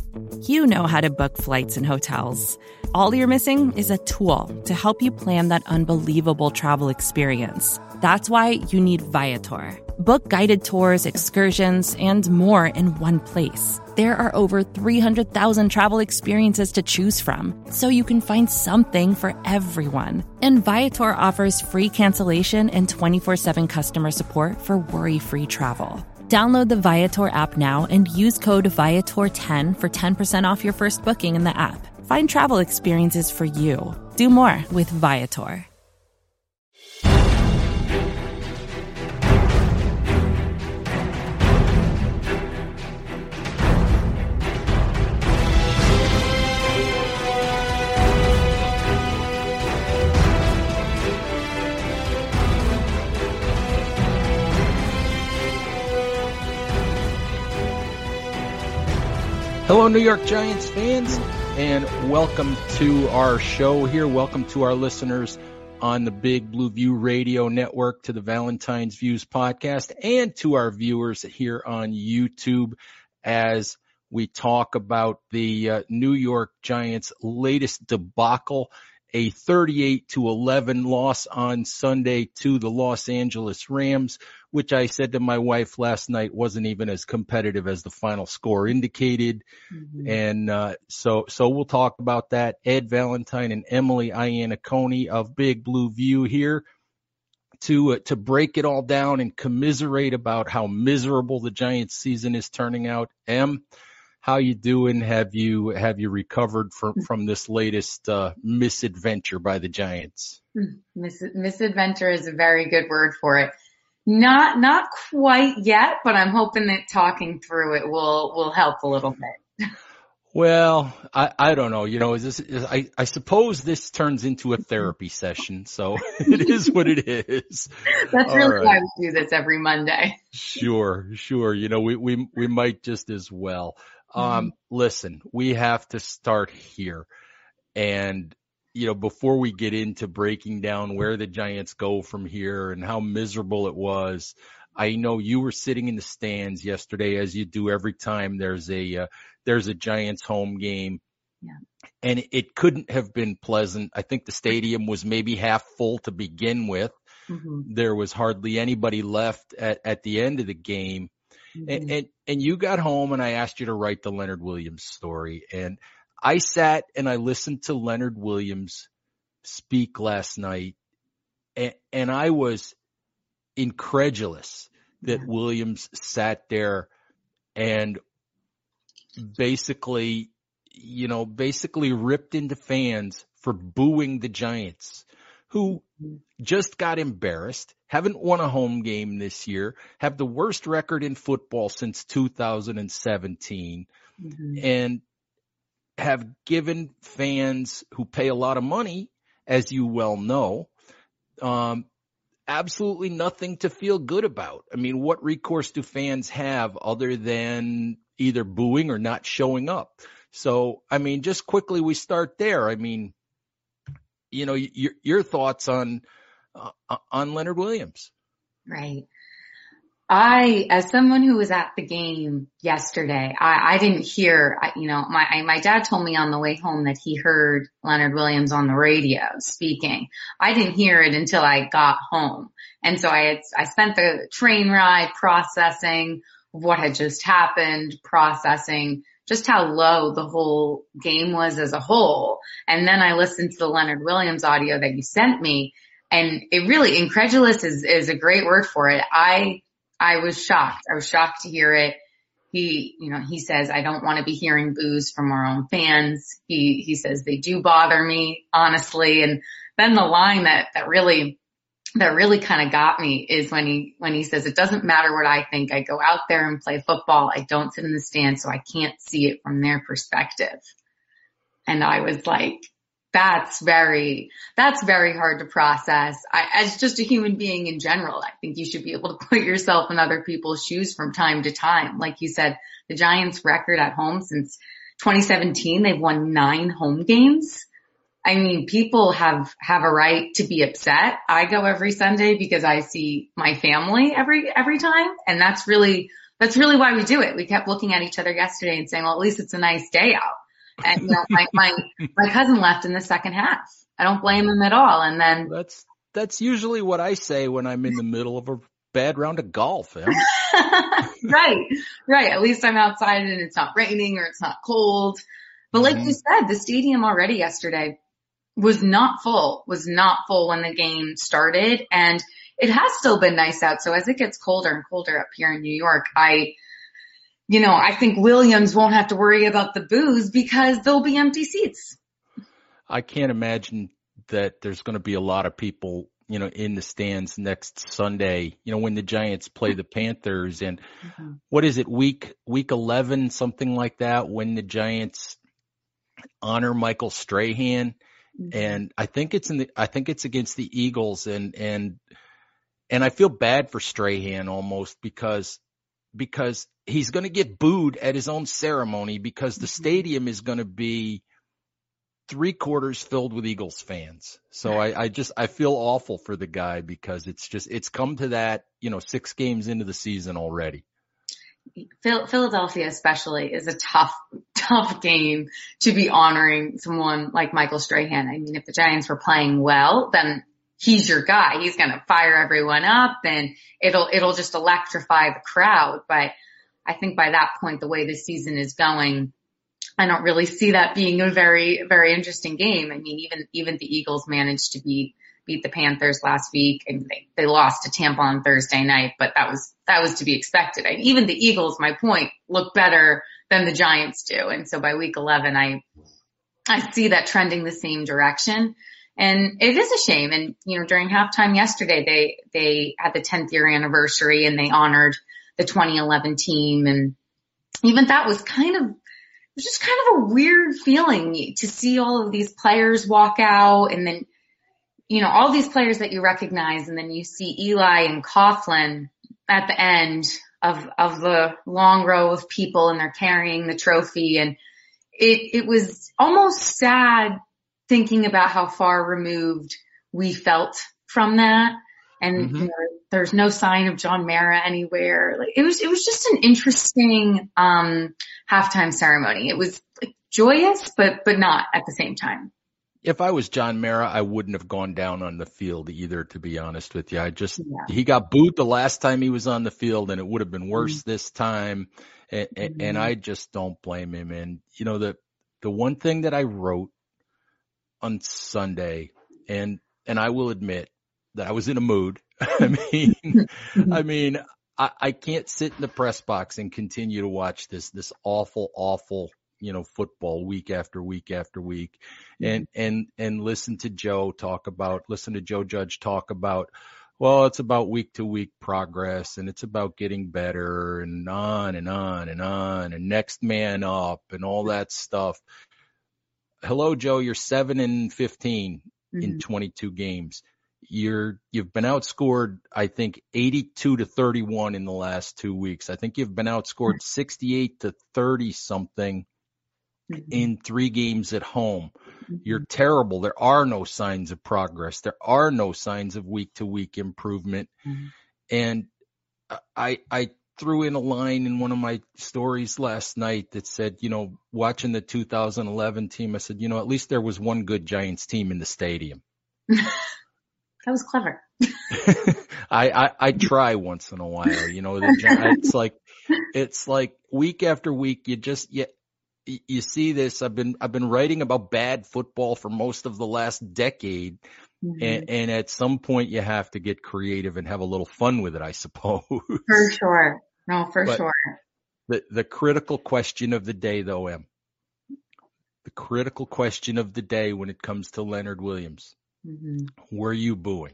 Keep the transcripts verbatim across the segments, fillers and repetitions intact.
You know how to book flights and hotels. All you're missing is a tool to help you plan that unbelievable travel experience. That's why you need Viator. Book guided tours, excursions, and more in one place. There are over three hundred thousand travel experiences to choose from, so you can find something for everyone. And Viator offers free cancellation and twenty-four seven customer support for worry-free travel. Download the Viator app now and use code Viator ten for ten percent off your first booking in the app. Find travel experiences for you. Do more with Viator. Hello, New York Giants fans, and welcome to our show here. Welcome to our listeners on the Big Blue View Radio Network, to the Valentine's Views podcast, and to our viewers here on YouTube as we talk about the uh, New York Giants' latest debacle, a thirty-eight to eleven loss on Sunday to the Los Angeles Rams, which I said to my wife last night wasn't even as competitive as the final score indicated. Mm-hmm. And uh, so so we'll talk about that. Ed Valentine and Emily Iannacone of Big Blue View here to uh, to break it all down and commiserate about how miserable the Giants season is turning out. Em, how you doing? Have you have you recovered from from this latest uh, misadventure by the Giants? Mis- misadventure is a very good word for it. Not not quite yet, but I'm hoping that talking through it will will help a little bit. Well, I, I don't know. You know, is this, is, I, I suppose this turns into a therapy session, so it is what it is. That's All really right. why we do this every Monday. Sure, sure. You know, we, we, we might just as well. Um, mm-hmm. Listen, we have to start here. And, you know, before we get into breaking down where the Giants go from here and how miserable it was, I know you were sitting in the stands yesterday, as you do every time there's a, uh, there's a Giants home game. Yeah. And it couldn't have been pleasant. I think the stadium was maybe half full to begin with. Mm-hmm. There was hardly anybody left at, at the end of the game. Mm-hmm. And, and, and you got home and I asked you to write the Leonard Williams story. And I sat and I listened to Leonard Williams speak last night, and, and I was incredulous that yeah. Williams sat there and basically, you know, basically ripped into fans for booing the Giants, who just got embarrassed, haven't won a home game this year, have the worst record in football since two thousand seventeen, mm-hmm. and have given fans who pay a lot of money, as you well know, um, absolutely nothing to feel good about. I mean, what recourse do fans have other than either booing or not showing up? So, I mean, just quickly, we start there. I mean, you know, your, your thoughts on, uh, on Leonard Williams. Right. I, as someone who was at the game yesterday, I, I didn't hear, I, you know, my, I, my dad told me on the way home that he heard Leonard Williams on the radio speaking. I didn't hear it until I got home. And so I had, I spent the train ride processing what had just happened, processing just how low the whole game was as a whole. And then I listened to the Leonard Williams audio that you sent me, and it really, incredulous is, is a great word for it. I, I was shocked. I was shocked to hear it. He, you know, he says, I don't want to be hearing boos from our own fans. He, he says they do bother me, honestly. And then the line that, that really, that really kind of got me is when he, when he says, it doesn't matter what I think. I go out there and play football. I don't sit in the stands, so I can't see it from their perspective. And I was like, that's very, that's very hard to process. I, as just a human being in general, I think you should be able to put yourself in other people's shoes from time to time. Like you said, the Giants record at home since twenty seventeen, they've won nine home games. I mean, people have, have a right to be upset. I go every Sunday because I see my family every, every time. And that's really That's really why we do it. We kept looking at each other yesterday and saying, well, at least it's a nice day out. And, you know, my, my, my cousin left in the second half. I don't blame him at all. And then that's, that's usually what I say when I'm in the middle of a bad round of golf. Eh? Right. Right. At least I'm outside and it's not raining or it's not cold. But like mm-hmm. you said, the stadium already yesterday was not full, was not full when the game started. And it has still been nice out. So as it gets colder and colder up here in New York, I, you know, I think Williams won't have to worry about the booze because there'll be empty seats. I can't imagine that there's going to be a lot of people, you know, in the stands next Sunday, you know, when the Giants play the Panthers. And mm-hmm. what is it, week, week eleven, something like that, when the Giants honor Michael Strahan. Mm-hmm. And I think it's in the, I think it's against the Eagles. And, and, and I feel bad for Strahan almost because, because he's going to get booed at his own ceremony because the mm-hmm. stadium is going to be three quarters filled with Eagles fans. So I, I just, I feel awful for the guy because it's just, it's come to that, you know, six games into the season already. Philadelphia especially is a tough, tough game to be honoring someone like Michael Strahan. I mean, if the Giants were playing well, then he's your guy. He's going to fire everyone up and it'll, it'll just electrify the crowd. But I think by that point, the way this season is going, I don't really see that being a very, very interesting game. I mean, even, even the Eagles managed to beat, beat the Panthers last week and they, they lost to Tampa on Thursday night, but that was, that was to be expected. I, even the Eagles, my point, look better than the Giants do. And so by week eleven, I, I see that trending the same direction. And it is a shame. And, you know, during halftime yesterday, they, they had the tenth year anniversary and they honored the twenty eleven team. And even that was kind of, it was just kind of a weird feeling to see all of these players walk out and then, you know, all these players that you recognize and then you see Eli and Coughlin at the end of, of the long row of people and they're carrying the trophy. And it, it was almost sad thinking about how far removed we felt from that. And mm-hmm. you know, there's no sign of John Mara anywhere. Like it was, it was just an interesting, um, halftime ceremony. It was like, joyous, but, but not at the same time. If I was John Mara, I wouldn't have gone down on the field either, to be honest with you. I just, yeah. he got booed the last time he was on the field and it would have been worse mm-hmm. this time. And, mm-hmm. and I just don't blame him. And, you know, the, the one thing that I wrote on Sunday, and, and I will admit that I was in a mood. I mean, I mean, I, I can't sit in the press box and continue to watch this, this awful, awful, you know, football week after week after week and, and, and listen to Joe talk about, listen to Joe Judge talk about, well, it's about week to week progress and it's about getting better and on and on and on and next man up and all that stuff. Hello, Joe, you're seven and fifteen mm-hmm. in twenty-two games. You're, you've been outscored, I think, eighty-two to thirty-one in the last two weeks. I think you've been outscored sixty-eight to thirty something mm-hmm. in three games at home. Mm-hmm. You're terrible. There are no signs of progress. There are no signs of week to week improvement. Mm-hmm. And I, I threw in a line in one of my stories last night that said, you know, watching the two thousand eleven team, I said, you know, at least there was one good Giants team in the stadium. That was clever. I, I, I try once in a while, you know, the, it's like, it's like week after week, you just, you, you see this. I've been, I've been writing about bad football for most of the last decade. Mm-hmm. And, and at some point you have to get creative and have a little fun with it, I suppose. For sure. No, for but sure. The, the critical question of the day though, Em, the critical question of the day when it comes to Leonard Williams. Mm-hmm. Were you booing?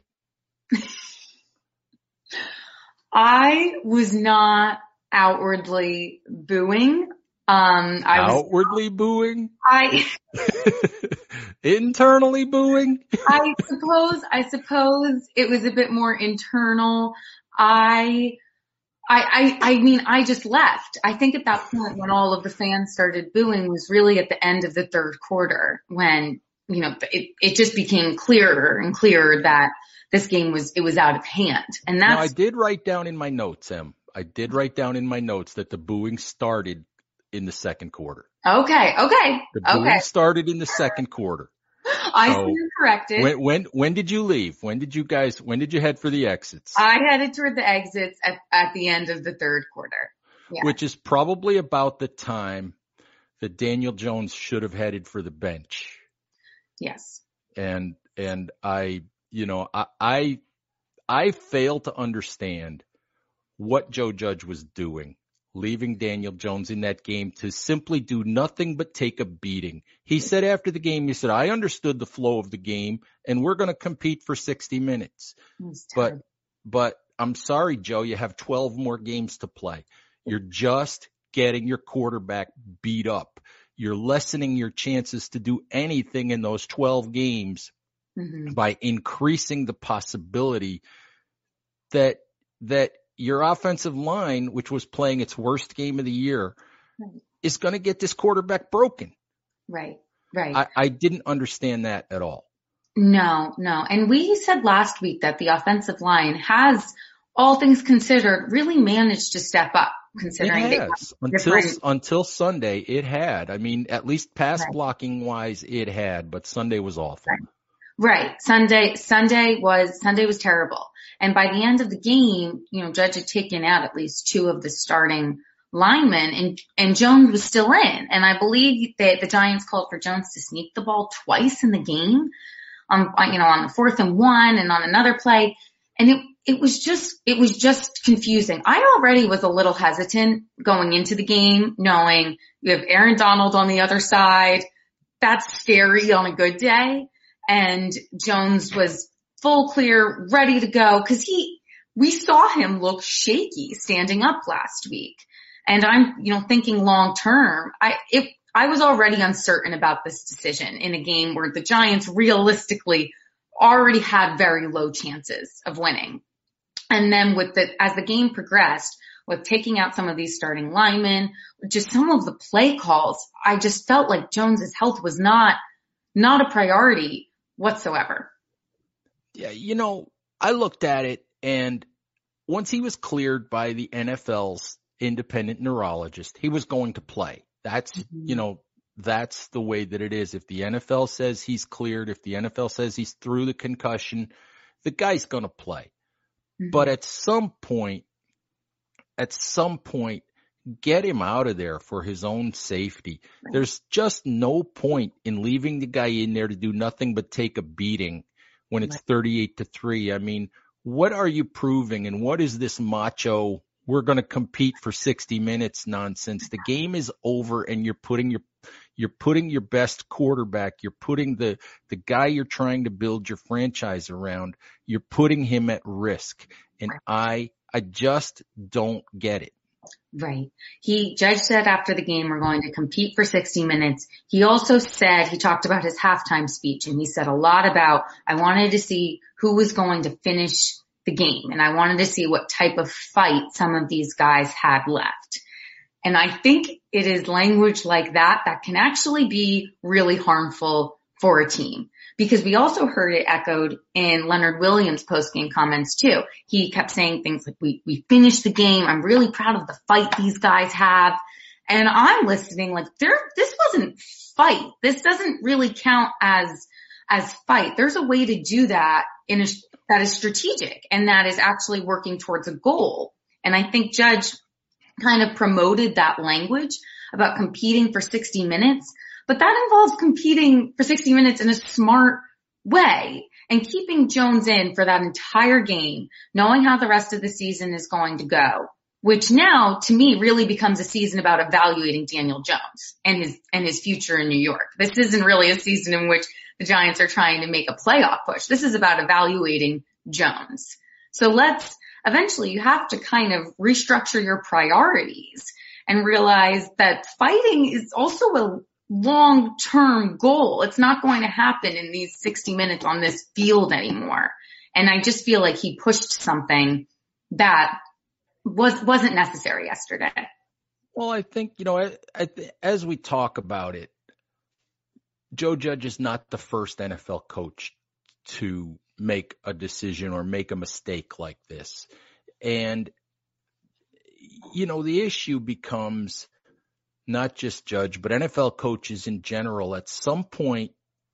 I was not outwardly booing. Um, I outwardly was, booing? I internally booing? I suppose, I suppose it was a bit more internal. I, I, I, I mean, I just left. I think at that point when all of the fans started booing was really at the end of the third quarter when, you know, it, it just became clearer and clearer that this game was, it was out of hand. And that's. Now, I did write down in my notes, Em. I did write down in my notes that the booing started in the second quarter. Okay. Okay. The booing okay. started in the second quarter. I So stand corrected. When, when, when did you leave? When did you guys, when did you head for the exits? I headed toward the exits at, at the end of the third quarter. Yeah. Which is probably about the time that Daniel Jones should have headed for the bench. Yes. And, and I, you know, I, I, I fail to understand what Joe Judge was doing, leaving Daniel Jones in that game to simply do nothing but take a beating. He said after the game, he said, I understood the flow of the game and we're going to compete for sixty minutes. But, but I'm sorry, Joe, you have twelve more games to play. You're just getting your quarterback beat up. You're lessening your chances to do anything in those twelve games mm-hmm. by increasing the possibility that, that your offensive line, which was playing its worst game of the year, right. is going to get this quarterback broken. Right, right. I, I didn't understand that at all. No, no. And we said last week that the offensive line has, all things considered, really managed to step up. Considering it has. Until, different... until Sunday, it had. I mean, at least pass right. blocking wise, it had, but Sunday was awful. Right. Right. Sunday, Sunday was, Sunday was terrible. And by the end of the game, you know, Judge had taken out at least two of the starting linemen and, and Jones was still in. And I believe that the Giants called for Jones to sneak the ball twice in the game, um, you know, on the fourth and one and on another play. And it, it was just, it was just confusing. I already was a little hesitant going into the game, knowing you have Aaron Donald on the other side. That's scary on a good day. And Jones was full clear, ready to go. Cause he, we saw him look shaky standing up last week. And I'm, you know, thinking long term, I, if I was already uncertain about this decision in a game where the Giants realistically already had very low chances of winning. And then with the, as the game progressed, with taking out some of these starting linemen, just some of the play calls, I just felt like Jones's health was not, not a priority whatsoever. Yeah. You know, I looked at it and once he was cleared by the N F L's independent neurologist, he was going to play. That's, mm-hmm. you know, that's the way that it is. If the N F L says he's cleared, if the N F L says he's through the concussion, the guy's going to play. Mm-hmm. But at some point, at some point, get him out of there for his own safety. Right. There's just no point in leaving the guy in there to do nothing but take a beating when it's right. thirty-eight to three. I mean, what are you proving? And what is this macho, we're going to compete for sixty minutes nonsense? The game is over and you're putting your, you're putting your best quarterback, you're putting the, the guy you're trying to build your franchise around, you're putting him at risk. And I, I just don't get it. Right. He, Judge said after the game, we're going to compete for sixty minutes. He also said, he talked about his halftime speech and he said a lot about, I wanted to see who was going to finish the game and I wanted to see what type of fight some of these guys had left. And I think it is language like that that can actually be really harmful for a team. Because we also heard it echoed in Leonard Williams' post-game comments too. He kept saying things like, we, we finished the game. I'm really proud of the fight these guys have. And I'm listening like, there, this wasn't fight. This doesn't really count as, as fight. There's a way to do that in a, that is strategic and that is actually working towards a goal. And I think Judge kind of promoted that language about competing for sixty minutes. But that involves competing for sixty minutes in a smart way and keeping Jones in for that entire game, knowing how the rest of the season is going to go, which now to me really becomes a season about evaluating Daniel Jones and his, and his future in New York. This isn't really a season in which the Giants are trying to make a playoff push. This is about evaluating Jones. So let's, eventually you have to kind of restructure your priorities and realize that fighting is also a long-term goal. It's not going to happen in these sixty minutes on this field anymore. And I just feel like he pushed something that was, wasn't necessary yesterday. Well, I think, you know, I, I, as we talk about it, Joe Judge is not the first N F L coach to make a decision or make a mistake like this. And you know, the issue becomes not just Judge, but N F L coaches in general. At some point,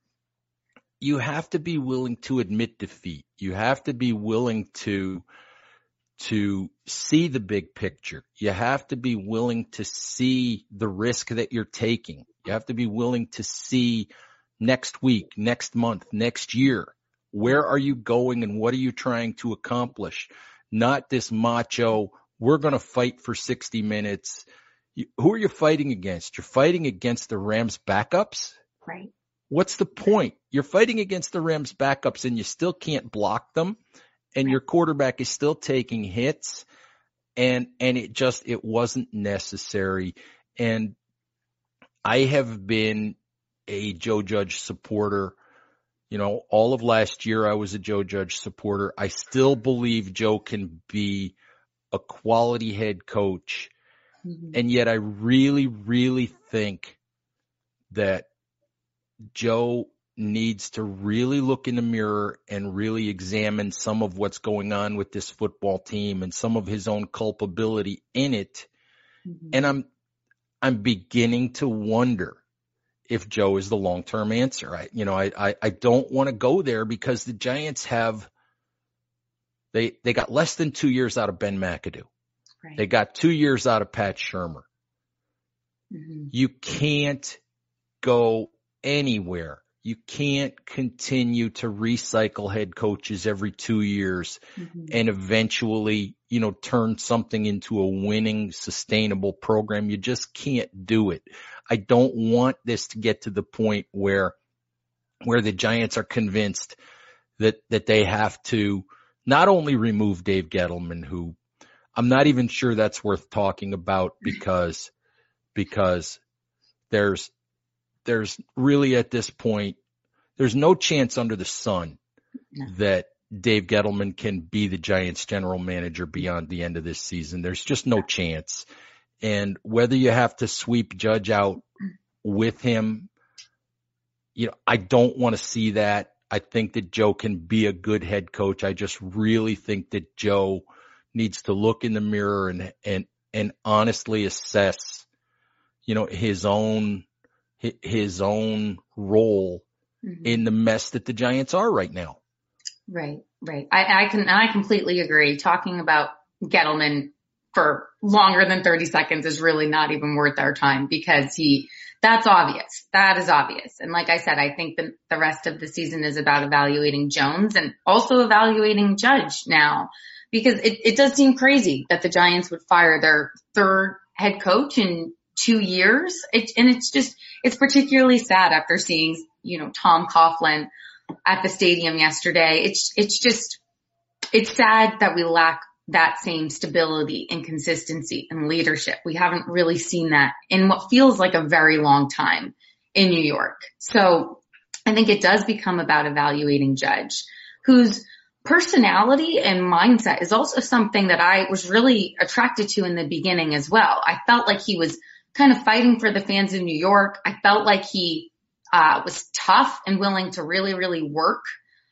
you have to be willing to admit defeat. You have to be willing to to see the big picture. You have to be willing to see the risk that you're taking. You have to be willing to see next week, next month, next year. Where are you going and what are you trying to accomplish? Not this macho, we're going to fight for sixty minutes. You, who are you fighting against? You're fighting against the Rams backups? Right. What's the point? You're fighting against the Rams backups and you still can't block them. And your quarterback is still taking hits, and and it just it wasn't necessary. And I have been a Joe Judge supporter. You know, all of last year I was a Joe Judge supporter. I still believe Joe can be a quality head coach, mm-hmm. and yet I really, really think that Joe needs to really look in the mirror and really examine some of what's going on with this football team and some of his own culpability in it. Mm-hmm. And I'm, I'm beginning to wonder if Joe is the long-term answer. I, you know, I, I, I don't want to go there because the Giants have, they, they got less than two years out of Ben McAdoo. Right. They got two years out of Pat Shurmur. Mm-hmm. You can't go anywhere. You can't continue to recycle head coaches every two years mm-hmm. and eventually, you know, turn something into a winning, sustainable program. You just can't do it. I don't want this to get to the point where, where the Giants are convinced that, that they have to not only remove Dave Gettleman, who I'm not even sure that's worth talking about because, because there's, there's really at this point, there's no chance under the sun no. that Dave Gettleman can be the Giants general manager beyond the end of this season. There's just no chance. And whether you have to sweep Judge out with him, you know, I don't want to see that. I think that Joe can be a good head coach. I just really think that Joe needs to look in the mirror and, and, and honestly assess, you know, his own, his own role mm-hmm. in the mess that the Giants are right now. Right, right. I, I can, I completely agree. Talking about Gettleman for longer than thirty seconds is really not even worth our time because he, that's obvious. That is obvious. And like I said, I think the, the rest of the season is about evaluating Jones and also evaluating Judge now because it, it does seem crazy that the Giants would fire their third head coach in two years. It, and it's just, it's particularly sad after seeing, you know, Tom Coughlin at the stadium yesterday. It's, it's just, it's sad that we lack that same stability and consistency and leadership. We haven't really seen that in what feels like a very long time in New York. So I think it does become about evaluating Judge, whose personality and mindset is also something that I was really attracted to in the beginning as well. I felt like he was kind of fighting for the fans in New York. I felt like he uh was tough and willing to really, really work.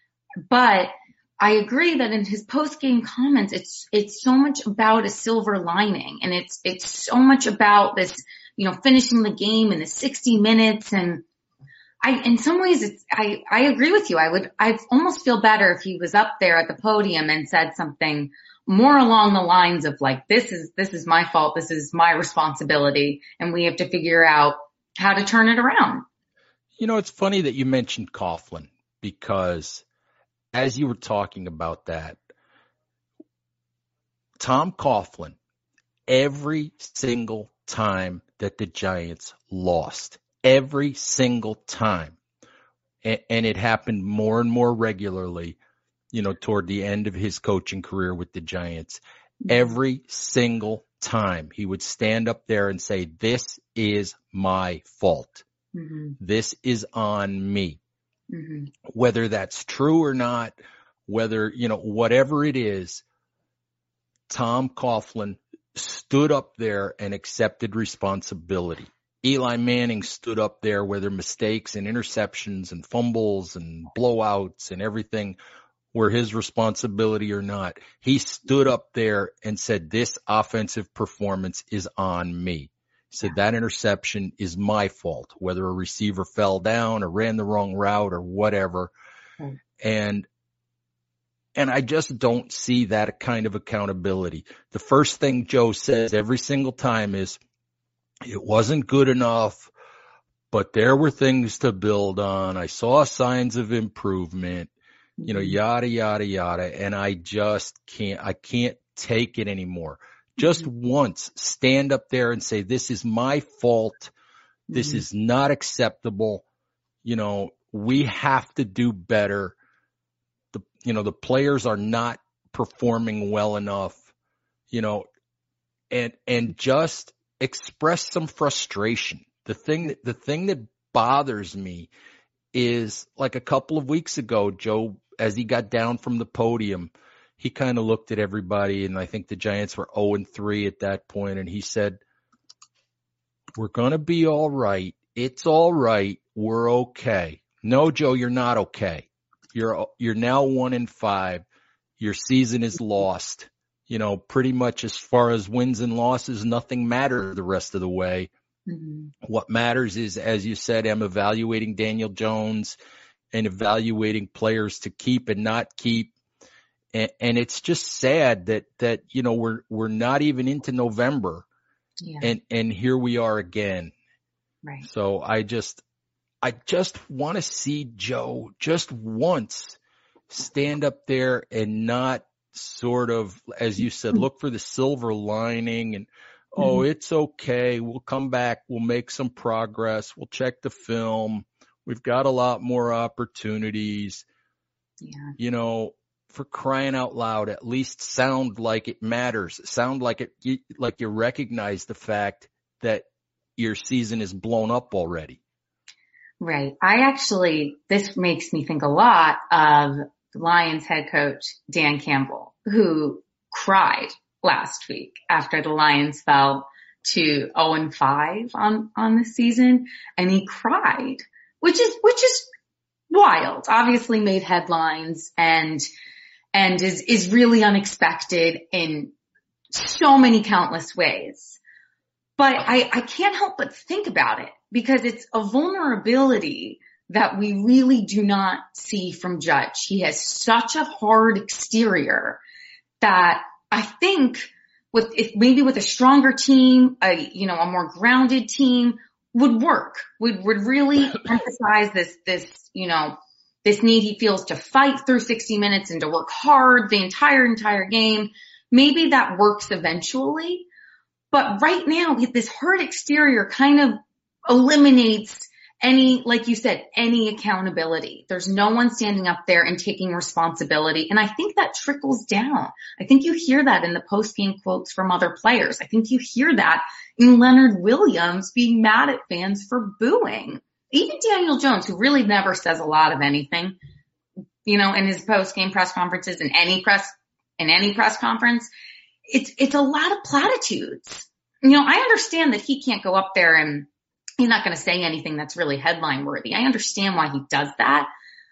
But I agree that in his post-game comments, it's, it's so much about a silver lining and it's, it's so much about this, you know, finishing the game in the sixty minutes. And I, in some ways, it's, I, I agree with you. I would, I almost feel better if he was up there at the podium and said something more along the lines of like, this is, this is my fault. This is my responsibility. And we have to figure out how to turn it around. You know, it's funny that you mentioned Coughlin because as you were talking about that, Tom Coughlin, every single time that the Giants lost, every single time, and, and it happened more and more regularly, you know, toward the end of his coaching career with the Giants, every single time he would stand up there and say, this is my fault. Mm-hmm. This is on me. Mm-hmm. Whether that's true or not, whether, you know, whatever it is, Tom Coughlin stood up there and accepted responsibility. Eli Manning stood up there, whether mistakes and interceptions and fumbles and blowouts and everything, were his responsibility or not. He stood up there and said, this offensive performance is on me. He said, that interception is my fault, whether a receiver fell down or ran the wrong route or whatever. Mm. And, and I just don't see that kind of accountability. The first thing Joe says every single time is, it wasn't good enough, but there were things to build on. I saw signs of improvement. You know, yada, yada, yada. And I just can't, I can't take it anymore. Just mm-hmm. once stand up there and say, this is my fault. This mm-hmm. is not acceptable. You know, we have to do better. The, you know, the players are not performing well enough, you know, and, and just express some frustration. The thing that, the thing that bothers me is, like a couple of weeks ago, Joe, as he got down from the podium, he kind of looked at everybody, and I think the Giants were oh and three at that point, and he said, we're going to be all right. It's all right. We're okay. No, Joe, you're not okay. You're you're now one and five. Your season is lost. You know, pretty much as far as wins and losses, nothing matters the rest of the way. Mm-hmm. What matters is, as you said, I'm evaluating Daniel Jones and evaluating players to keep and not keep. And, and it's just sad that, that, you know, we're, we're not even into November yeah. and, and here we are again. Right. So I just, I just want to see Joe just once stand up there and not sort of, as you said, look for the silver lining and, oh, mm-hmm. it's okay. We'll come back. We'll make some progress. We'll check the film. We've got a lot more opportunities. Yeah. You know, for crying out loud, at least sound like it matters. Sound like it, you, like you recognize the fact that your season is blown up already. Right. I actually, this makes me think a lot of Lions head coach Dan Campbell, who cried last week after the Lions fell to oh and five on, on the season. And he cried, which is, which is wild, obviously made headlines and, and is, is really unexpected in so many countless ways. But I, I can't help but think about it because it's a vulnerability that we really do not see from Judge. He has such a hard exterior that I think with, if maybe with a stronger team, a, you know, a more grounded team would work, would, would really emphasize this, this, you know, this need he feels to fight through sixty minutes and to work hard the entire, entire game. Maybe that works eventually. But right now, this hard exterior kind of eliminates any, like you said, any accountability. There's no one standing up there and taking responsibility. And I think that trickles down. I think you hear that in the post-game quotes from other players. I think you hear that in Leonard Williams being mad at fans for booing. Even Daniel Jones, who really never says a lot of anything, you know, in his post-game press conferences, in any press, in any press conference, it's, it's a lot of platitudes. You know, I understand that he can't go up there and he's not going to say anything that's really headline worthy. I understand why he does that,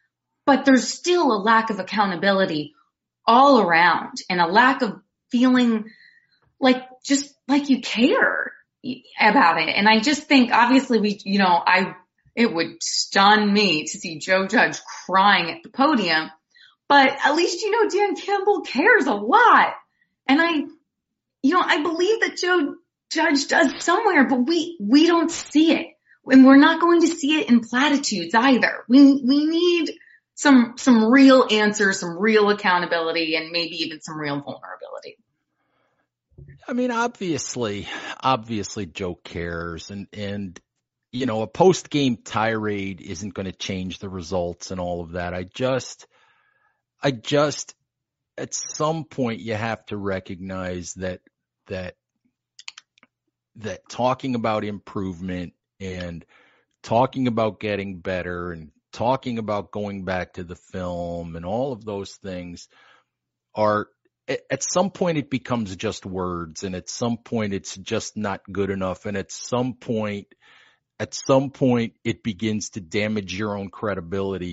but there's still a lack of accountability all around and a lack of feeling like, just like you care about it. And I just think, obviously we, you know, I, it would stun me to see Joe Judge crying at the podium, but at least, you know, Dan Campbell cares a lot. And I, you know, I believe that Joe Judge does somewhere, but we, we don't see it. And we're not going to see it in platitudes either. We, we need some, some real answers, some real accountability, and maybe even some real vulnerability. I mean, obviously, obviously Joe cares and, and, you know, a post-game tirade isn't going to change the results and all of that. I just, I just, at some point you have to recognize that, that, that talking about improvement and talking about getting better and talking about going back to the film and all of those things are, at some point it becomes just words, and at some point it's just not good enough. And at some point, at some point it begins to damage your own credibility.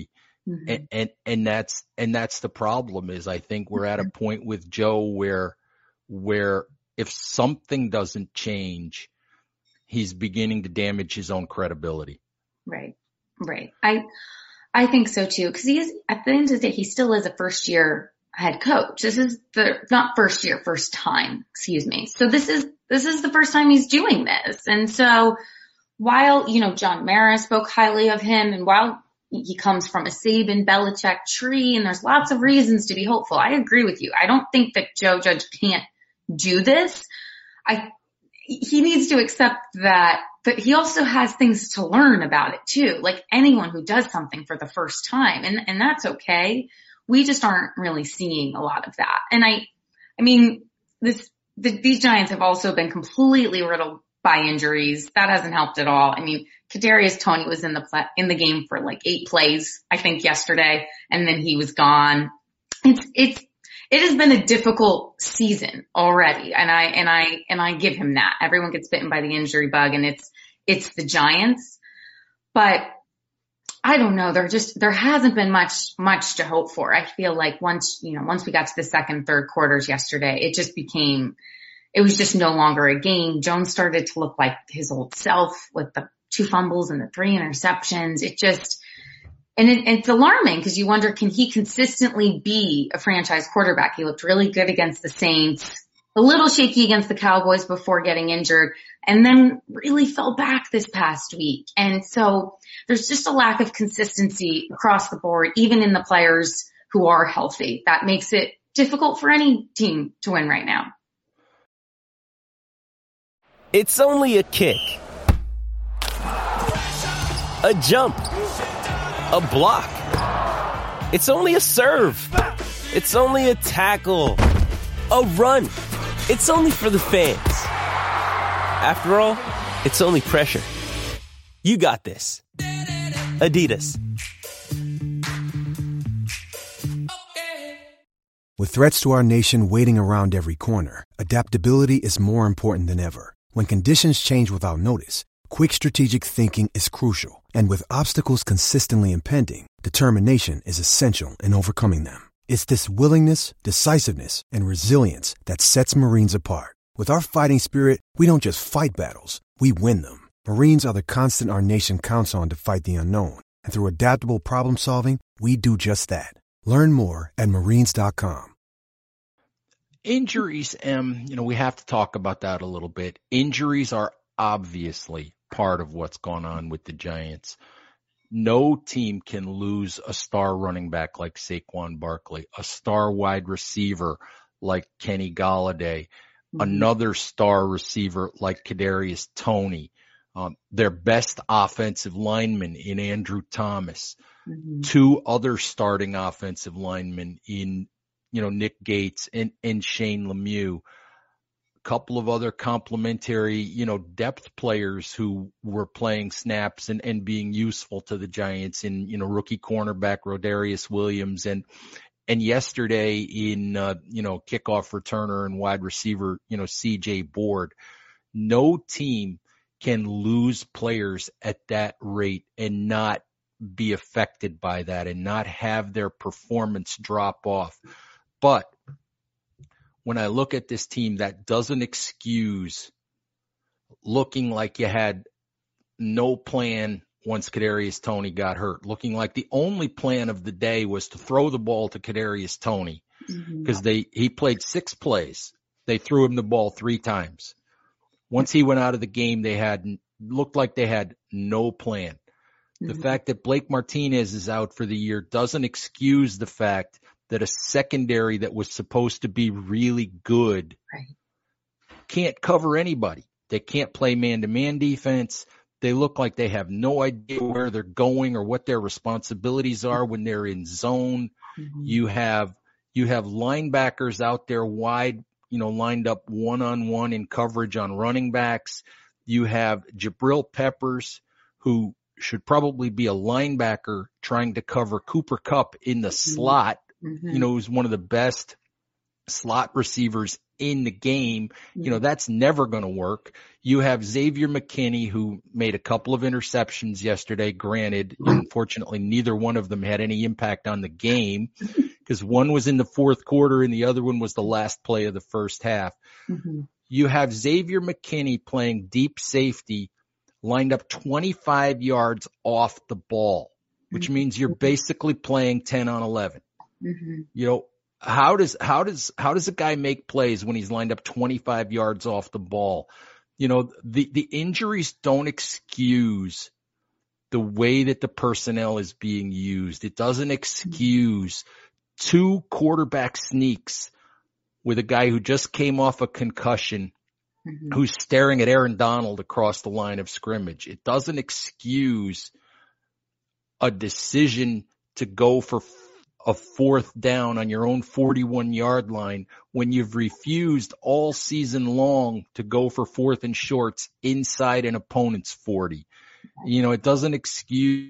Mm-hmm. And, and, and that's, and that's the problem is I think we're at a point with Joe where, where if something doesn't change, he's beginning to damage his own credibility. Right. Right. I, I think so too. Cause he is, at the end of the day, he still is a first year head coach. This is the, not first year, first time, excuse me. So this is, this is the first time he's doing this. And so while, you know, John Mara spoke highly of him, and while he comes from a Saban Belichick tree, and there's lots of reasons to be hopeful, I agree with you. I don't think that Joe Judge can't do this. I, he needs to accept that, but he also has things to learn about it too. Like anyone who does something for the first time, and, and that's okay. We just aren't really seeing a lot of that. And I, I mean, this, the, these Giants have also been completely riddled by injuries. That hasn't helped at all. I mean, Kadarius Toney was in the play, in the game for like eight plays, I think yesterday, and then he was gone. It's, it's, it has been a difficult season already. And I, and I, and I give him that. Everyone gets bitten by the injury bug, and it's, it's the Giants. But I don't know. There just, there hasn't been much, much to hope for. I feel like once, you know, once we got to the second, third quarters yesterday, it just became, it was just no longer a game. Jones started to look like his old self with the two fumbles and the three interceptions. It just, and it, it's alarming because you wonder, can he consistently be a franchise quarterback? He looked really good against the Saints, a little shaky against the Cowboys before getting injured, and then really fell back this past week. And so there's just a lack of consistency across the board, even in the players who are healthy. That makes it difficult for any team to win right now. It's only a kick, a jump, a block. It's only a serve. It's only a tackle, a run. It's only for the fans. After all, it's only pressure. You got this. Adidas. With threats to our nation waiting around every corner, adaptability is more important than ever. When conditions change without notice, quick strategic thinking is crucial. And with obstacles consistently impending, determination is essential in overcoming them. It's this willingness, decisiveness, and resilience that sets Marines apart. With our fighting spirit, we don't just fight battles, we win them. Marines are the constant our nation counts on to fight the unknown. And through adaptable problem solving, we do just that. Learn more at marines dot com. Injuries, um, you know, we have to talk about that a little bit. Injuries are obviously part of what's gone on with the Giants. No team can lose a star running back like Saquon Barkley, a star wide receiver like Kenny Golladay, mm-hmm. another star receiver like Kadarius Toney, um, their best offensive lineman in Andrew Thomas, mm-hmm. two other starting offensive linemen in you know, Nick Gates and, and Shane Lemieux, a couple of other complementary, you know, depth players who were playing snaps and, and being useful to the Giants in, you know, rookie cornerback Rodarius Williams and, and yesterday in, uh, you know, kickoff returner and wide receiver, you know, C J Board. No team can lose players at that rate and not be affected by that and not have their performance drop off. But when I look at this team, that doesn't excuse looking like you had no plan once Kadarius Toney got hurt, looking like the only plan of the day was to throw the ball to Kadarius Toney because mm-hmm. they he played six plays. They threw him the ball three times. Once he went out of the game, they had looked like they had no plan. Mm-hmm. The fact that Blake Martinez is out for the year doesn't excuse the fact that a secondary that was supposed to be really good right. can't cover anybody. They can't play man-to-man defense. They look like they have no idea where they're going or what their responsibilities are when they're in zone. Mm-hmm. You have you have linebackers out there wide, you know, lined up one-on-one in coverage on running backs. You have Jabril Peppers, who should probably be a linebacker trying to cover Cooper Kupp in the mm-hmm. slot. Mm-hmm. You know, who's one of the best slot receivers in the game, you know, that's never going to work. You have Xavier McKinney, who made a couple of interceptions yesterday. Granted, unfortunately, neither one of them had any impact on the game because one was in the fourth quarter and the other one was the last play of the first half. Mm-hmm. You have Xavier McKinney playing deep safety, lined up twenty-five yards off the ball, which mm-hmm. means you're basically playing ten on eleven. Mm-hmm. You know, how does, how does, how does a guy make plays when he's lined up twenty-five yards off the ball? You know, the, the injuries don't excuse the way that the personnel is being used. It doesn't excuse two quarterback sneaks with a guy who just came off a concussion, mm-hmm. who's staring at Aaron Donald across the line of scrimmage. It doesn't excuse a decision to go for a fourth down on your own forty-one yard line when you've refused all season long to go for fourth and shorts inside an opponent's forty. You know, it doesn't excuse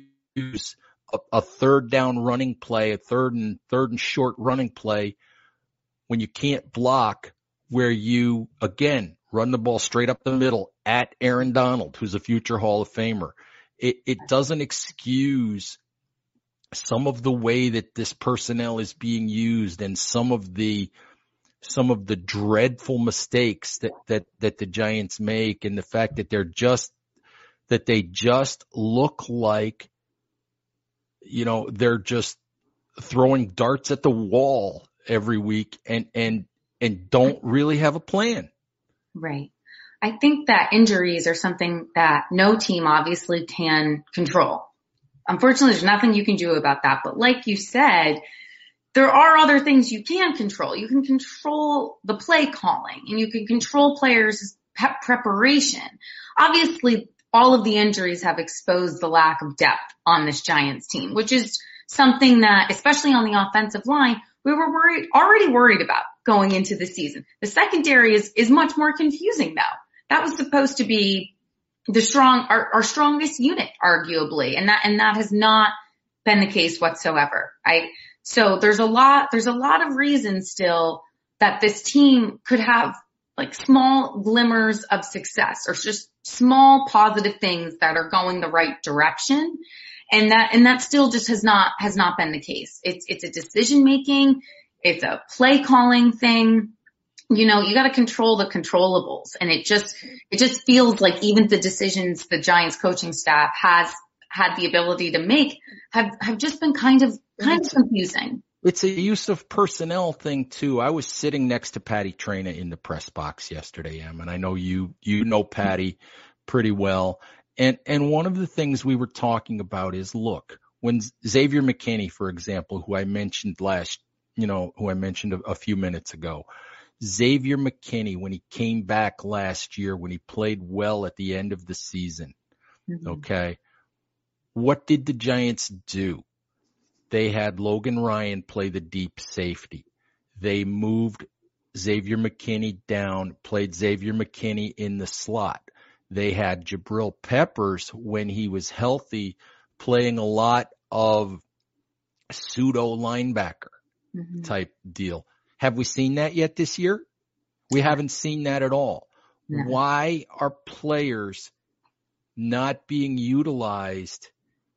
a, a third down running play, a third and third and short running play when you can't block, where you, again, run the ball straight up the middle at Aaron Donald, who's a future Hall of Famer. It, it doesn't excuse some of the way that this personnel is being used and some of the, some of the dreadful mistakes that, that, that the Giants make, and the fact that they're just, that they just look like, you know, they're just throwing darts at the wall every week and, and, and don't really have a plan. Right. I think that injuries are something that no team obviously can control. Unfortunately, there's nothing you can do about that. But like you said, there are other things you can control. You can control the play calling, and you can control players' pep preparation. Obviously, all of the injuries have exposed the lack of depth on this Giants team, which is something that, especially on the offensive line, we were worried, already worried about going into the season. The secondary is, is much more confusing, though. That was supposed to be the strong, our, our strongest unit, arguably, and that, and that has not been the case whatsoever. I, so there's a lot, there's a lot of reasons still that this team could have like small glimmers of success, or just small positive things that are going the right direction. And that, and that still just has not, has not been the case. It's, it's a decision making. It's a play calling thing. You know, you got to control the controllables, and it just, it just feels like even the decisions the Giants coaching staff has had the ability to make have, have just been kind of, kind of confusing. It's a use of personnel thing too. I was sitting next to Patty Traina in the press box yesterday, Em, and I know you, you know Patty pretty well. And, and one of the things we were talking about is, look, when Xavier McKinney, for example, who I mentioned last, you know, who I mentioned a, a few minutes ago, Xavier McKinney, when he came back last year, when he played well at the end of the season, mm-hmm. okay, what did the Giants do? They had Logan Ryan play the deep safety. They moved Xavier McKinney down, played Xavier McKinney in the slot. They had Jabril Peppers, when he was healthy, playing a lot of pseudo linebacker mm-hmm. type deal. Have we seen that yet this year? We haven't seen that at all. No. Why are players not being utilized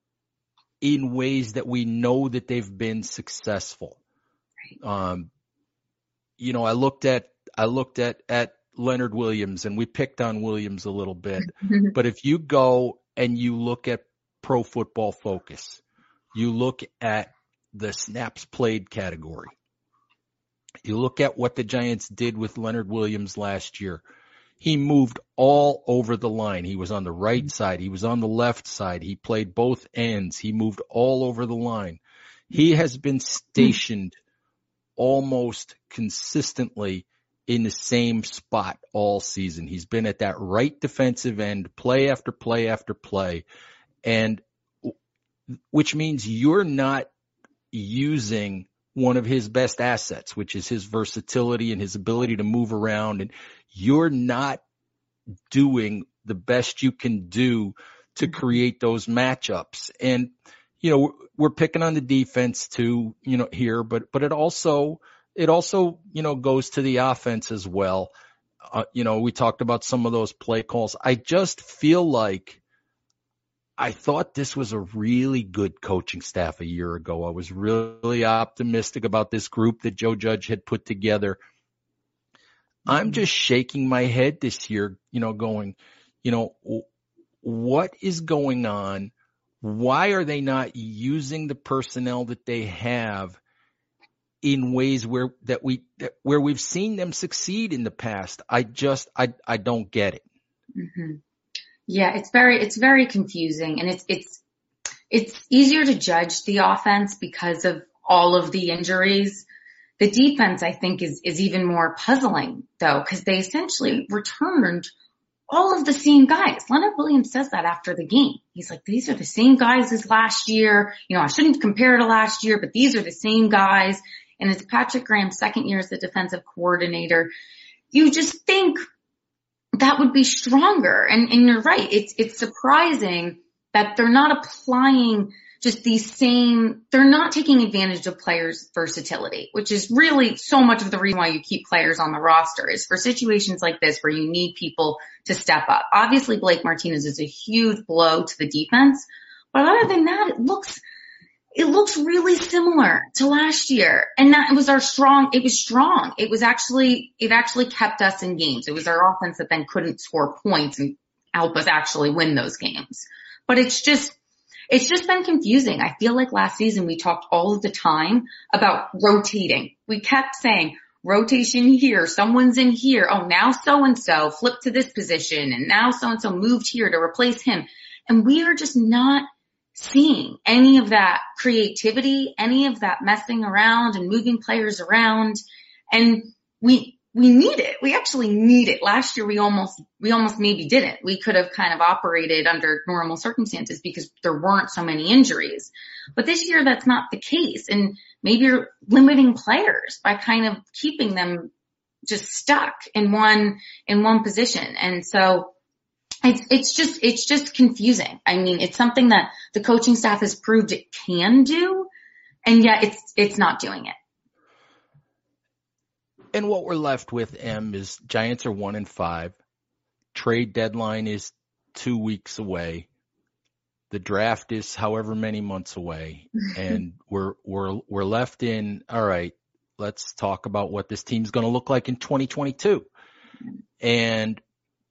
in ways that we know that they've been successful? Right. Um, you know, I looked at, I looked at, at Leonard Williams, and we picked on Williams a little bit, but if you go and you look at Pro Football Focus, you look at the snaps played category, you look at what the Giants did with Leonard Williams last year. He moved all over the line. He was on the right side. He was on the left side. He played both ends. He moved all over the line. He has been stationed almost consistently in the same spot all season. He's been at that right defensive end, play after play after play, and which means you're not using one of his best assets, which is his versatility and his ability to move around, and you're not doing the best you can do to create those matchups. And, you know, we're picking on the defense too, you know, here, but, but it also, it also, you know, goes to the offense as well. Uh, you know, we talked about some of those play calls. I just feel like I thought this was a really good coaching staff a year ago. I was really optimistic about this group that Joe Judge had put together. I'm just shaking my head this year, you know, going, you know, what is going on? Why are they not using the personnel that they have in ways where that we that, where we've seen them succeed in the past? I just I I don't get it. Mm-hmm. Yeah, it's very it's very confusing, and it's it's it's easier to judge the offense because of all of the injuries. The defense, I think, is is even more puzzling though, because they essentially returned all of the same guys. Leonard Williams says that after the game. He's like, these are the same guys as last year. You know, I shouldn't compare to last year, but these are the same guys. And it's Patrick Graham's second year as the defensive coordinator. You just think that would be stronger. And, and you're right. It's, it's surprising that they're not applying just these same, they're not taking advantage of players' versatility, which is really so much of the reason why you keep players on the roster, is for situations like this where you need people to step up. Obviously, Blake Martinez is a huge blow to the defense, but other than that, it looks, it looks really similar to last year. And that was our strong, it was strong. It was actually, it actually kept us in games. It was our offense that then couldn't score points and help us actually win those games. But it's just, It's just been confusing. I feel like last season we talked all of the time about rotating. We kept saying rotation here, someone's in here. Oh, now so-and-so flipped to this position, and now so-and-so moved here to replace him. And we are just not seeing any of that creativity, any of that messing around and moving players around. And we, we need it. We actually need it. Last year we almost, we almost maybe didn't. We could have kind of operated under normal circumstances because there weren't so many injuries. But this year that's not the case. And maybe you're limiting players by kind of keeping them just stuck in one, in one position. And so it's, it's just, it's just confusing. I mean, it's something that the coaching staff has proved it can do, and yet it's, it's not doing it. And what we're left with, Em, is Giants are one and five. Trade deadline is two weeks away. The draft is however many months away, and we're we're we're left in. All right, let's talk about what this team's going to look like in twenty twenty-two, and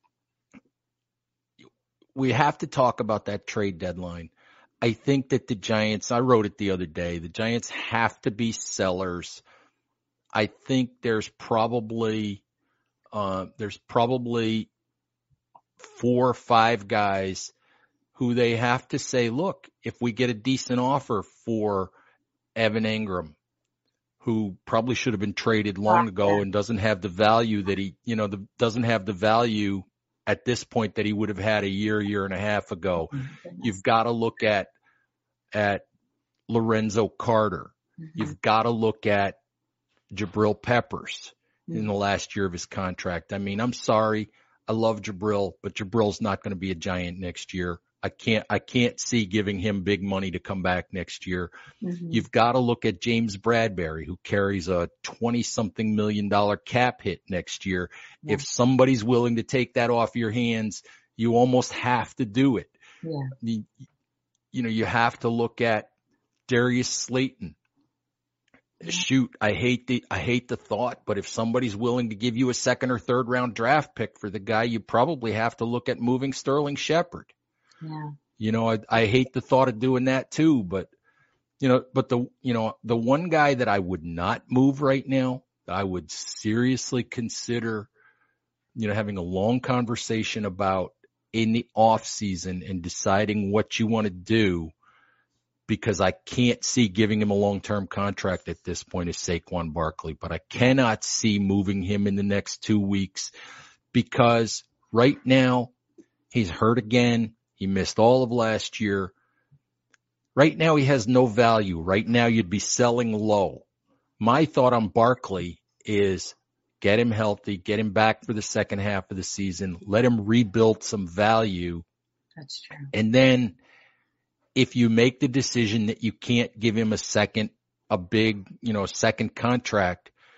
we have to talk about that trade deadline. I think that the Giants. I wrote it the other day. The Giants have to be sellers. I think there's probably uh, there's probably four or five guys who they have to say, look, if we get a decent offer for Evan Engram, who probably should have been traded long ago and doesn't have the value that he, you know, the, doesn't have the value at this point that he would have had a year, year and a half ago. You've got to look at at Lorenzo Carter. Mm-hmm. You've got to look at Jabril Peppers in the last year of his contract. I mean, I'm sorry. I love Jabril, but Jabril's not going to be a Giant next year. I can't, I can't see giving him big money to come back next year. Mm-hmm. You've got to look at James Bradberry, who carries a twenty something million dollar cap hit next year. Yeah. If somebody's willing to take that off your hands, you almost have to do it. Yeah. You, you know, you have to look at Darius Slayton. Shoot, I hate the I hate the thought, but if somebody's willing to give you a second or third round draft pick for the guy, you probably have to look at moving Sterling Shepard. Yeah. You know, I, I hate the thought of doing that too, but you know, but the you know, the one guy that I would not move right now, that I would seriously consider, you know, having a long conversation about in the off season and deciding what you want to do, because I can't see giving him a long-term contract at this point, is Saquon Barkley. But I cannot see moving him in the next two weeks because right now he's hurt again. He missed all of last year. Right now he has no value. Right now you'd be selling low. My thought on Barkley is get him healthy, get him back for the second half of the season, let him rebuild some value. That's true. And then if you make the decision that you can't give him a second, a big, you know, second contract,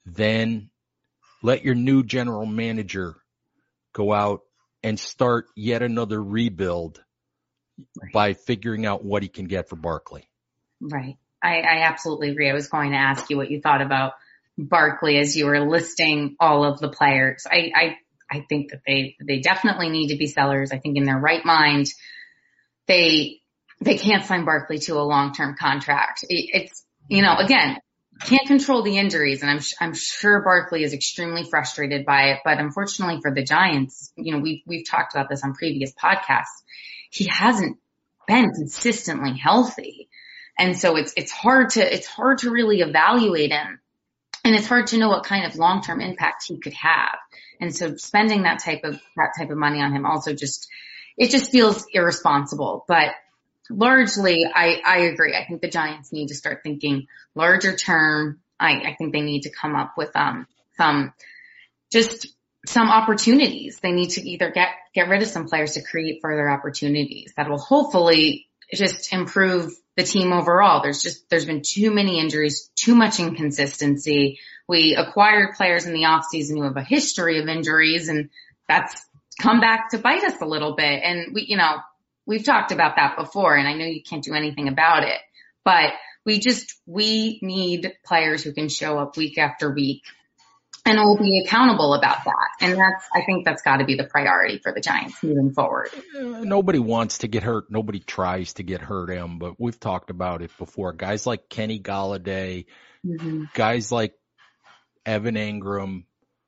then let your new general manager go out and start yet another rebuild right. by figuring out what he can get for Barkley. Right. I, I absolutely agree. I was going to ask you what you thought about Barkley as you were listing all of the players. I, I, I think that they, they definitely need to be sellers. I think in their right mind, they, they can't sign Barkley to a long-term contract. It, it's, you know, again, can't control the injuries, and I'm, I'm sure Barkley is extremely frustrated by it, but unfortunately for the Giants, you know, we've, we've talked about this on previous podcasts. He hasn't been consistently healthy. And so it's, it's hard to, it's hard to really evaluate him. And it's hard to know what kind of long-term impact he could have. And so spending that type of, that type of money on him also just, it just feels irresponsible. But largely, I, I agree. I think the Giants need to start thinking larger term. I, I think they need to come up with, um, some, just some opportunities. They need to either get, get rid of some players to create further opportunities that will hopefully just improve the team overall. There's just, there's been too many injuries, too much inconsistency. We acquired players in the offseason who have a history of injuries, and that's come back to bite us a little bit. And we, you know, we've talked about that before, and I know you can't do anything about it, but we just, we need players who can show up week after week and will be accountable about that. And that's, I think that's got to be the priority for the Giants moving forward. Nobody wants to get hurt. Nobody tries to get hurt, Em, but we've talked about it before. Guys like Kenny Golladay, mm-hmm. guys like Evan Engram,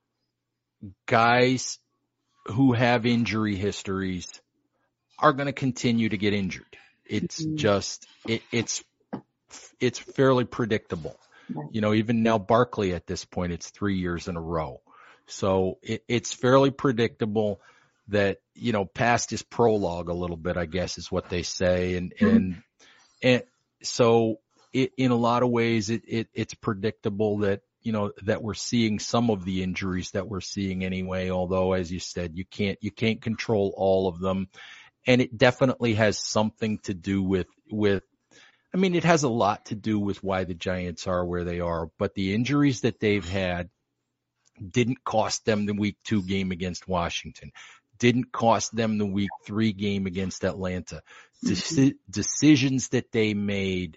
guys who have injury histories are going to continue to get injured. It's mm-hmm. just, it, it's, it's fairly predictable. You know, even now Barkley at this point, it's three years in a row. So it, it's fairly predictable that, you know, past his prologue a little bit, I guess is what they say. And, mm-hmm. and, and so it, in a lot of ways, it, it, it's predictable that, you know, that we're seeing some of the injuries that we're seeing anyway, although, as you said, you can't, you can't control all of them. And it definitely has something to do with, with, I mean, it has a lot to do with why the Giants are where they are, but the injuries that they've had didn't cost them the week two game against Washington, didn't cost them the week three game against Atlanta. Mm-hmm. De- decisions that they made,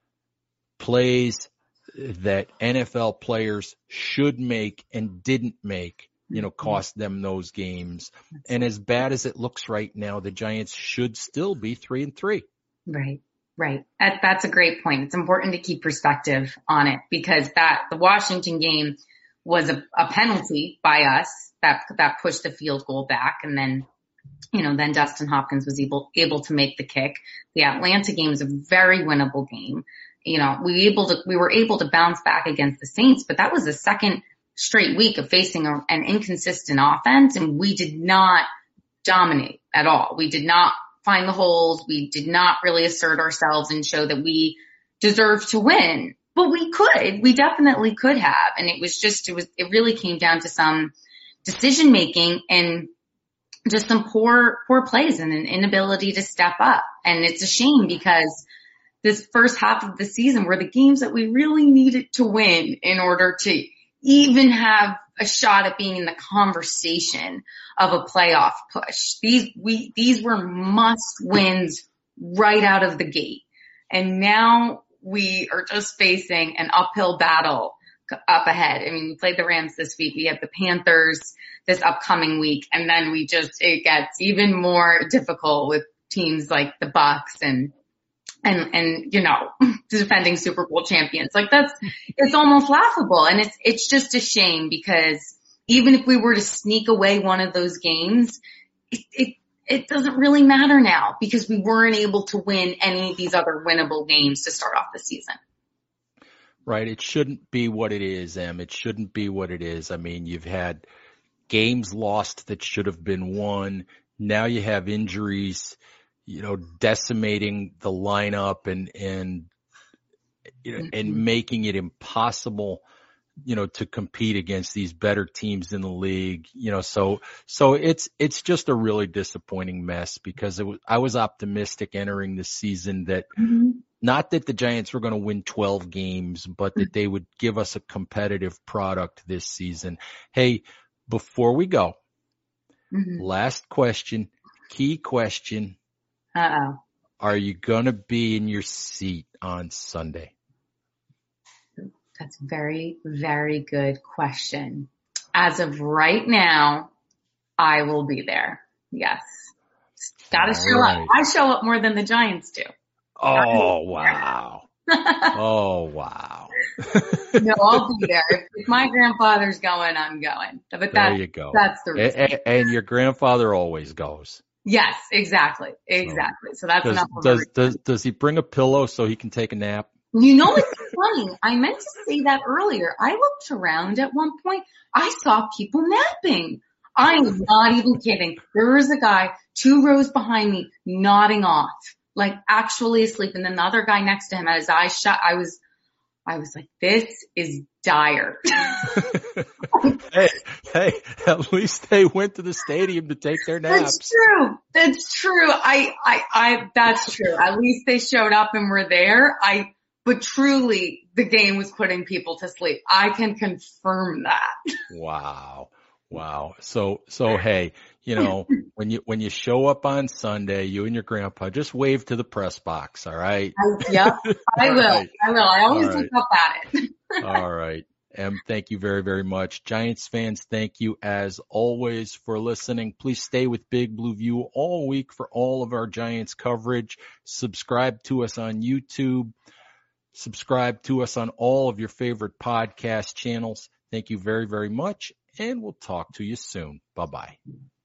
plays that N F L players should make and didn't make, you know, cost them those games. And as bad as it looks right now, the Giants should still be three and three. Right. Right. That, that's a great point. It's important to keep perspective on it because that the Washington game was a, a penalty by us that, that pushed the field goal back. And then, you know, then Dustin Hopkins was able, able to make the kick. The Atlanta game is a very winnable game. You know, we able to, we were able to bounce back against the Saints, but that was the second straight week of facing a, an inconsistent offense. And we did not dominate at all. We did not find the holes. We did not really assert ourselves and show that we deserved to win, but we could, we definitely could have. And it was just, it was, it really came down to some decision making and just some poor, poor plays and an inability to step up. And it's a shame because this first half of the season were the games that we really needed to win in order to even have a shot at being in the conversation of a playoff push. These, we, these were must wins right out of the gate. And now we are just facing an uphill battle up ahead. I mean, we played the Rams this week. We have the Panthers this upcoming week. And then we just, it gets even more difficult with teams like the Bucks and, and, and, you know, defending Super Bowl champions. Like that's, it's almost laughable. And it's, it's just a shame because even if we were to sneak away one of those games, it, it, it doesn't really matter now because we weren't able to win any of these other winnable games to start off the season. Right. It shouldn't be what it is, Em. It shouldn't be what it is. I mean, you've had games lost that should have been won. Now you have injuries, you know, decimating the lineup and, and, you know, mm-hmm. and making it impossible, you know, to compete against these better teams in the league, you know, so, so it's, it's just a really disappointing mess because it was, I was optimistic entering the season that, mm-hmm. not that the Giants were going to win twelve games, but that they would give us a competitive product this season. Hey, before we go, mm-hmm. last question, key question. Uh-oh. Are you going to be in your seat on Sunday? That's a very, very good question. As of right now, I will be there. Yes. Gotta show right. up. I show up more than the Giants do. Oh, wow. Oh, wow. No, I'll be there. If, if my grandfather's going, I'm going. But that, there you go. That's the reason. And, and your grandfather always goes. Yes, exactly. Exactly. So, so that's does, enough. Does, does, does he bring a pillow so he can take a nap? You know what's funny? I meant to say that earlier. I looked around at one point. I saw people napping. I am not even kidding. There was a guy two rows behind me nodding off, like actually asleep. And then the other guy next to him had his eyes shut. I was, I was like, this is dire. hey, hey, at least they went to the stadium to take their naps. That's true. That's true. I, I, I, that's true. At least they showed up and were there. I, But truly, the game was putting people to sleep. I can confirm that. Wow. Wow. So, so hey, you know, when you, when you show up on Sunday, you and your grandpa, just wave to the press box. All right. I, yep. I will. Right. I will. I always look up at it. All right. Em, thank you very, very much. Giants fans, thank you as always for listening. Please stay with Big Blue View all week for all of our Giants coverage. Subscribe to us on YouTube. Subscribe to us on all of your favorite podcast channels. Thank you very, very much, and we'll talk to you soon. Bye-bye.